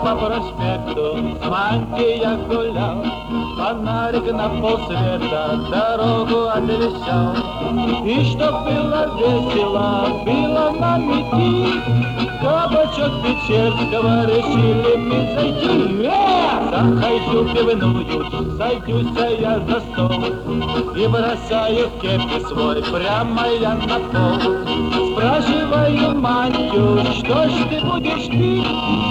по проспекту с мантией гулял, фонарик на полсвета дорогу освещал. И чтоб было весело, было нам идти, кабачок Печерского решили мы зайти. Захожу пивную, садюсь я за стол и бросаю кепи свой прямо я на пол. Спрашиваю мантию, что ж ты будешь пить,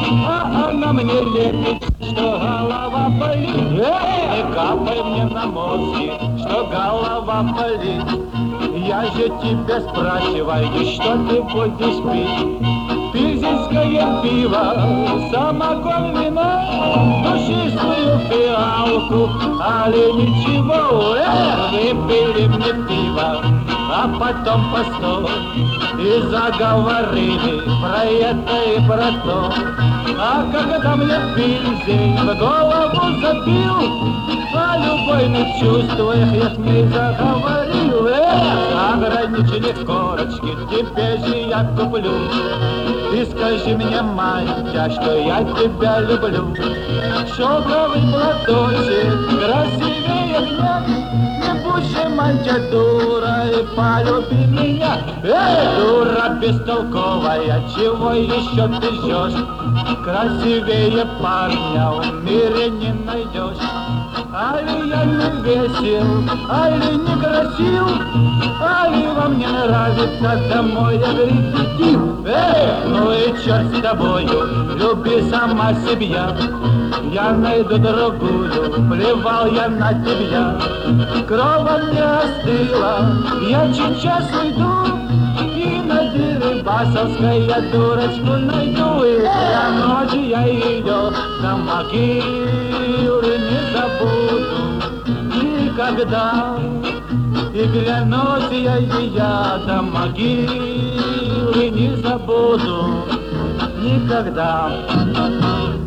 а она мне лепит, что голова болит. Не капай мне на мозги, что голова болит. Я же тебя спрашиваю, что ты будешь пить? Пильзенское пиво, самогон, вино, душистую фиалку, али ничего. Выпили мне пиво, а потом постой, и заговорили про это и про то. А когда мне пильзень в голову забил, о любовных чувствах я с ней заговорил. Ограничили корочки, теперь же я куплю. Ты скажи мне, мантя, что я тебя люблю. Шелковый платочек красивее нет, не будь же, мантя, дура, и полюби меня. Дура бестолковая, чего еще ты ждешь? Красивее парня в мире не найдешь. Али я не весел, али не красив, али вам не нравится домой агрессив. Ну и черт с тобою, люби сама себя. Я найду другую, плевал я на тебя. Кровь мне остыла, я сейчас уйду, и на Дерибасовской я дурочку найду. И для ночи я ее до могилы не забуду никогда. И клянусь я ее до могилы не забуду никогда.